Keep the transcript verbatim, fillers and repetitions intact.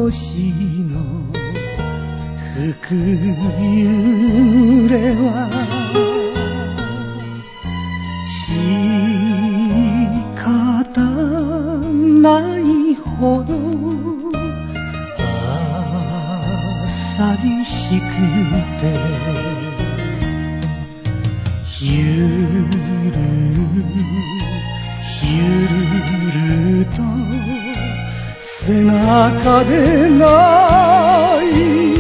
星の吹く揺れは仕方ないほど寂しくてゆるるゆるると背中で泣い